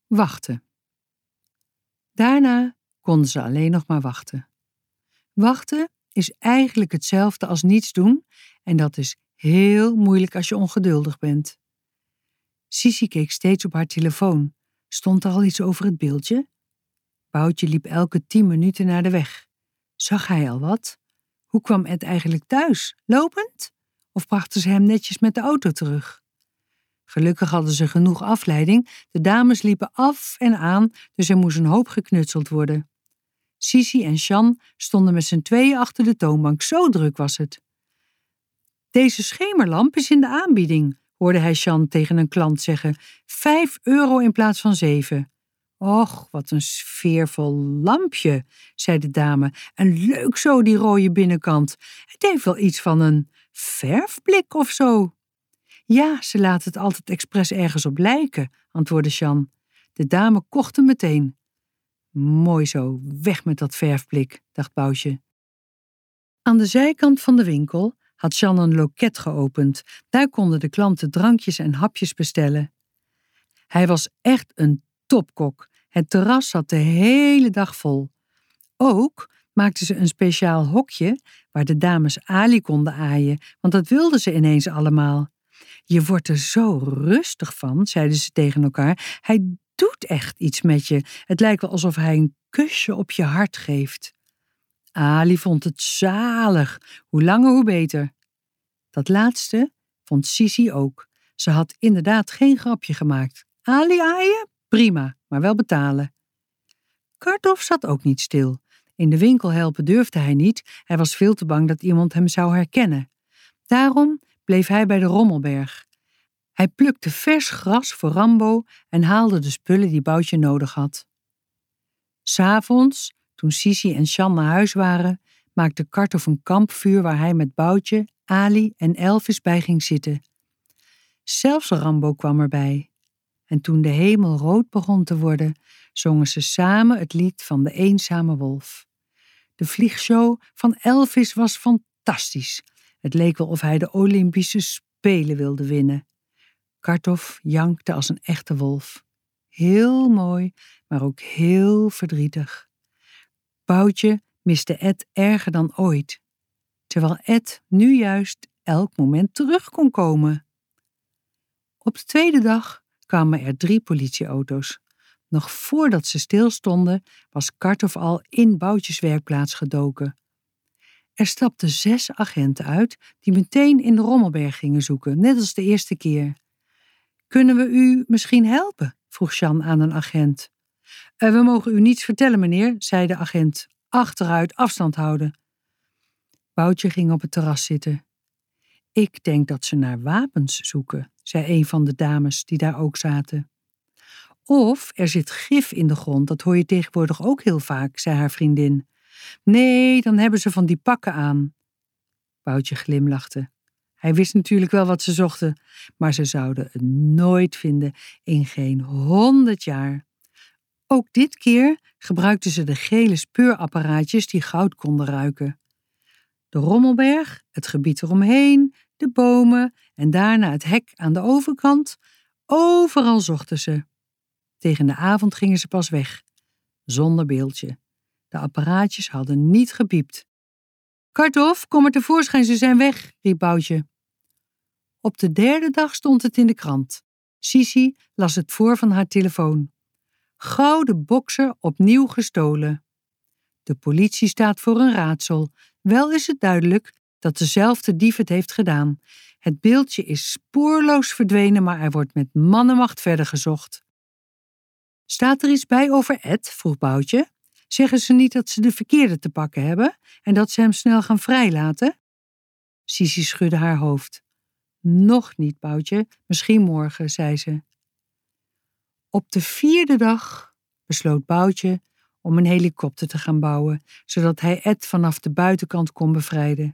Wachten. Daarna konden ze alleen nog maar wachten. Wachten is eigenlijk hetzelfde als niets doen en dat is heel moeilijk als je ongeduldig bent. Sisi keek steeds op haar telefoon. Stond er al iets over het beeldje? Boutje liep elke 10 minuten naar de weg. Zag hij al wat? Hoe kwam Ed eigenlijk thuis? Lopend? Of brachten ze hem netjes met de auto terug? Gelukkig hadden ze genoeg afleiding. De dames liepen af en aan, dus er moest een hoop geknutseld worden. Sisi en Sjan stonden met z'n tweeën achter de toonbank. Zo druk was het. Deze schemerlamp is in de aanbieding, hoorde hij Sjan tegen een klant zeggen. €5 in plaats van 7. Och, wat een sfeervol lampje, zei de dame. En leuk zo, die rode binnenkant. Het heeft wel iets van een verfblik of zo. Ja, ze laat het altijd expres ergens op lijken, antwoordde Sjan. De dame kocht hem meteen. Mooi zo, weg met dat verfblik, dacht Boutje. Aan de zijkant van de winkel had Sjan een loket geopend. Daar konden de klanten drankjes en hapjes bestellen. Hij was echt een topkok. Het terras zat de hele dag vol. Ook maakten ze een speciaal hokje waar de dames Ali konden aaien, want dat wilden ze ineens allemaal. Je wordt er zo rustig van, zeiden ze tegen elkaar. Hij doet echt iets met je. Het lijkt wel alsof hij een kusje op je hart geeft. Ali vond het zalig. Hoe langer, hoe beter. Dat laatste vond Sisi ook. Ze had inderdaad geen grapje gemaakt. Ali aaien? Prima, maar wel betalen. Kartoff zat ook niet stil. In de winkel helpen durfde hij niet. Hij was veel te bang dat iemand hem zou herkennen. Daarom bleef hij bij de Rommelberg. Hij plukte vers gras voor Rambo en haalde de spullen die Boutje nodig had. 'S Avonds, toen Sisi en Sjan naar huis waren, maakte Kartoff een kampvuur waar hij met Boutje, Ali en Elvis bij ging zitten. Zelfs Rambo kwam erbij. En toen de hemel rood begon te worden, zongen ze samen het lied van de eenzame wolf. De vliegshow van Elvis was fantastisch. Het leek wel of hij de Olympische Spelen wilde winnen. Kartoff jankte als een echte wolf. Heel mooi, maar ook heel verdrietig. Boutje miste Ed erger dan ooit, terwijl Ed nu juist elk moment terug kon komen. Op de tweede dag kwamen er 3 politieauto's. Nog voordat ze stilstonden, was Kartoff al in Boutjes werkplaats gedoken. Er stapten 6 agenten uit die meteen in de Rommelberg gingen zoeken, net als de eerste keer. Kunnen we u misschien helpen? Vroeg Sjan aan een agent. We mogen u niets vertellen, meneer, zei de agent. Achteruit, afstand houden. Boutje ging op het terras zitten. Ik denk dat ze naar wapens zoeken, zei een van de dames die daar ook zaten. Of er zit gif in de grond, dat hoor je tegenwoordig ook heel vaak, zei haar vriendin. Nee, dan hebben ze van die pakken aan. Boutje glimlachte. Hij wist natuurlijk wel wat ze zochten, maar ze zouden het nooit vinden, in geen 100 jaar. Ook dit keer gebruikten ze de gele speurapparaatjes die goud konden ruiken. De Rommelberg, het gebied eromheen, de bomen en daarna het hek aan de overkant, overal zochten ze. Tegen de avond gingen ze pas weg, zonder beeldje. De apparaatjes hadden niet gepiept. Kartoff, kom er tevoorschijn, ze zijn weg, riep Boutje. Op de derde dag stond het in de krant. Sisi las het voor van haar telefoon. Gouden bokser opnieuw gestolen. De politie staat voor een raadsel. Wel is het duidelijk dat dezelfde dief het heeft gedaan. Het beeldje is spoorloos verdwenen, maar er wordt met mannenmacht verder gezocht. Staat er iets bij over Ed? Vroeg Boutje. Zeggen ze niet dat ze de verkeerde te pakken hebben en dat ze hem snel gaan vrijlaten? Sisi schudde haar hoofd. Nog niet, Boutje, misschien morgen, zei ze. Op de 4e dag besloot Boutje om een helikopter te gaan bouwen, zodat hij Ed vanaf de buitenkant kon bevrijden.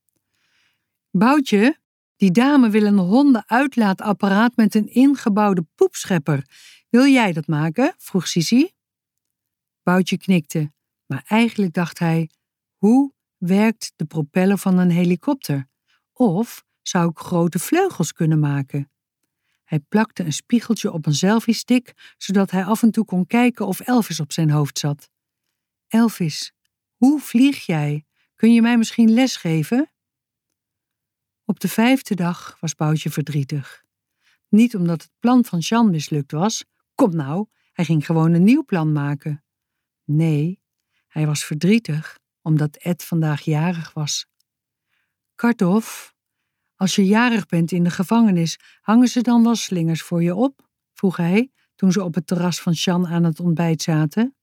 Boutje, die dame wil een hondenuitlaatapparaat met een ingebouwde poepschepper. Wil jij dat maken? Vroeg Sisi. Boutje knikte, maar eigenlijk dacht hij, hoe werkt de propeller van een helikopter? Of zou ik grote vleugels kunnen maken? Hij plakte een spiegeltje op een selfiestick, zodat hij af en toe kon kijken of Elvis op zijn hoofd zat. Elvis, hoe vlieg jij? Kun je mij misschien les geven? Op de 5e dag was Boutje verdrietig. Niet omdat het plan van Jean mislukt was. Kom nou, hij ging gewoon een nieuw plan maken. Nee, hij was verdrietig omdat Ed vandaag jarig was. Kartof, als je jarig bent in de gevangenis, hangen ze dan wel slingers voor je op? Vroeg hij toen ze op het terras van Jean aan het ontbijt zaten.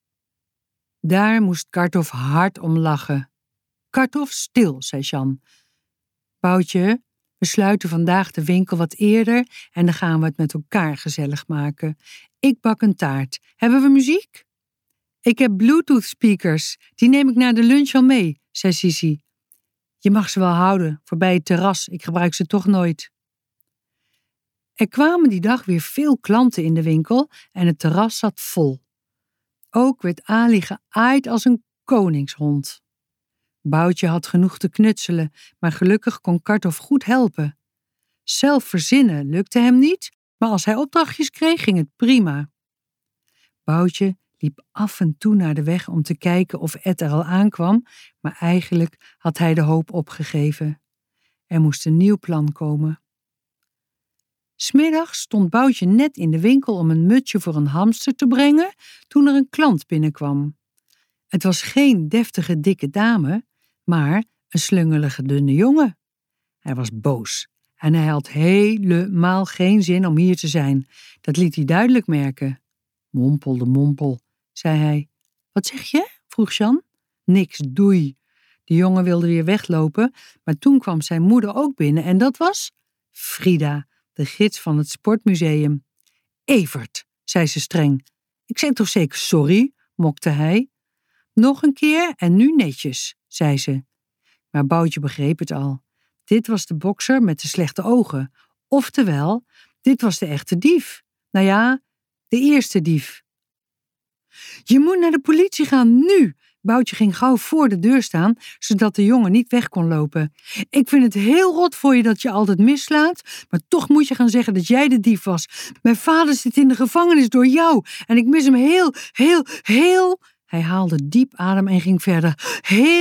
Daar moest Kartof hard om lachen. Kartof, stil, zei Jean. Boutje, we sluiten vandaag de winkel wat eerder en dan gaan we het met elkaar gezellig maken. Ik bak een taart. Hebben we muziek? Ik heb Bluetooth speakers. Die neem ik na de lunch al mee, zei Sisi. Je mag ze wel houden, voor bij het terras. Ik gebruik ze toch nooit. Er kwamen die dag weer veel klanten in de winkel en het terras zat vol. Ook werd Ali geaaid als een koningshond. Boutje had genoeg te knutselen, maar gelukkig kon Kartof goed helpen. Zelf verzinnen lukte hem niet, maar als hij opdrachtjes kreeg, ging het prima. Boutje liep af en toe naar de weg om te kijken of Ed er al aankwam, maar eigenlijk had hij de hoop opgegeven. Er moest een nieuw plan komen. 'S Middags stond Boutje net in de winkel om een mutsje voor een hamster te brengen, toen er een klant binnenkwam. Het was geen deftige dikke dame, maar een slungelige dunne jongen. Hij was boos en hij had helemaal geen zin om hier te zijn. Dat liet hij duidelijk merken. Mompel de mompel, zei hij. Wat zeg je? Vroeg Jean. Niks, doei. De jongen wilde weer weglopen, maar toen kwam zijn moeder ook binnen en dat was Frida, de gids van het sportmuseum. Evert, zei ze streng. Ik zei toch zeker sorry, mokte hij. Nog een keer en nu netjes, zei ze. Maar Boutje begreep het al. Dit was de bokser met de slechte ogen. Oftewel, dit was de echte dief. Nou ja, de eerste dief. Je moet naar de politie gaan, nu! Boutje ging gauw voor de deur staan, zodat de jongen niet weg kon lopen. Ik vind het heel rot voor je dat je altijd mislaat, maar toch moet je gaan zeggen dat jij de dief was. Mijn vader zit in de gevangenis door jou en ik mis hem heel... Hij haalde diep adem en ging verder.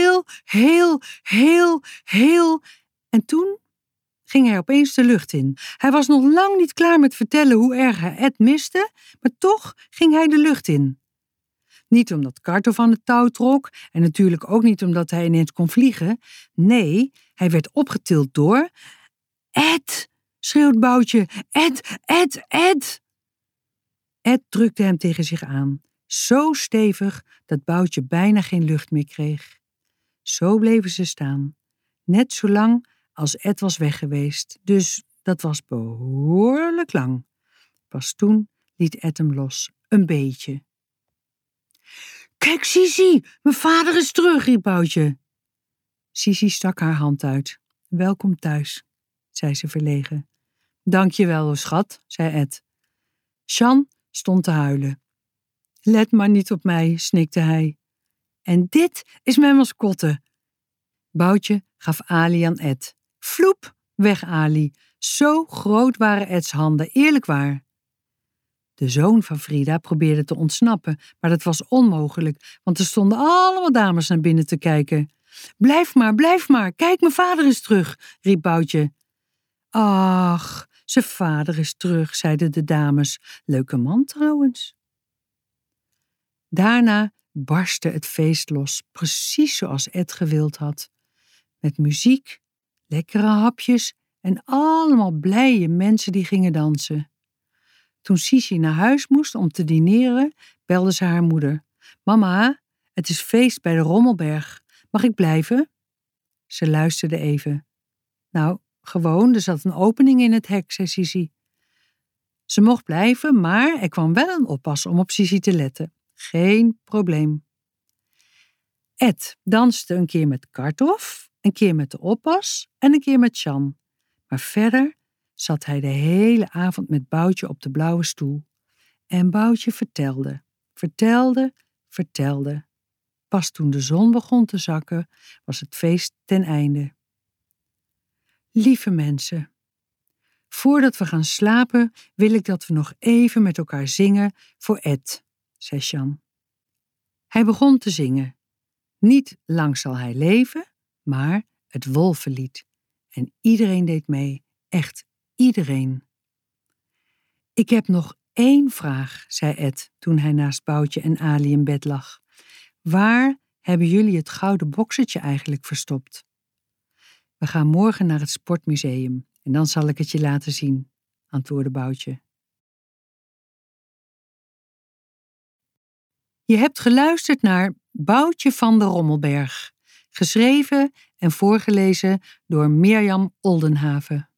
Heel. En toen ging hij opeens de lucht in. Hij was nog lang niet klaar met vertellen hoe erg hij Ed miste, maar toch ging hij de lucht in. Niet omdat Kartof aan het touw trok en natuurlijk ook niet omdat hij ineens kon vliegen. Nee, hij werd opgetild door... Ed, schreeuwt Boutje. Ed! Ed drukte hem tegen zich aan. Zo stevig dat Boutje bijna geen lucht meer kreeg. Zo bleven ze staan. Net zo lang als Ed was weg geweest. Dus dat was behoorlijk lang. Pas toen liet Ed hem los. Een beetje. Kijk, Sisi, mijn vader is terug, riep Boutje. Sisi stak haar hand uit. Welkom thuis, zei ze verlegen. Dank je wel, schat, zei Ed. Jean stond te huilen. Let maar niet op mij, snikte hij. En dit is mijn mascotte. Boutje gaf Ali aan Ed. Vloep, weg Ali. Zo groot waren Eds handen, eerlijk waar. De zoon van Frida probeerde te ontsnappen, maar dat was onmogelijk, want er stonden allemaal dames naar binnen te kijken. Blijf maar, kijk, mijn vader is terug, riep Boutje. Ach, zijn vader is terug, zeiden de dames. Leuke man trouwens. Daarna barstte het feest los, precies zoals Ed gewild had. Met muziek, lekkere hapjes en allemaal blije mensen die gingen dansen. Toen Sisi naar huis moest om te dineren, belde ze haar moeder. Mama, het is feest bij de Rommelberg. Mag ik blijven? Ze luisterde even. Nou, gewoon, er zat een opening in het hek, zei Sisi. Ze mocht blijven, maar er kwam wel een oppas om op Sisi te letten. Geen probleem. Ed danste een keer met Kartof, een keer met de oppas en een keer met Jean. Maar verder zat hij de hele avond met Boutje op de blauwe stoel. En Boutje vertelde. Pas toen de zon begon te zakken, was het feest ten einde. Lieve mensen, Voordat we gaan slapen wil ik dat we nog even met elkaar zingen voor Ed, zei Sjan. Hij begon te zingen. Niet lang zal hij leven, maar het wolvenlied. En iedereen deed mee, echt iedereen. Ik heb nog 1 vraag, zei Ed toen hij naast Boutje en Ali in bed lag. Waar hebben jullie het gouden boksertje eigenlijk verstopt? We gaan morgen naar het sportmuseum en dan zal ik het je laten zien, antwoordde Boutje. Je hebt geluisterd naar Boutje van de Rommelberg, geschreven en voorgelezen door Mirjam Oldenhaven.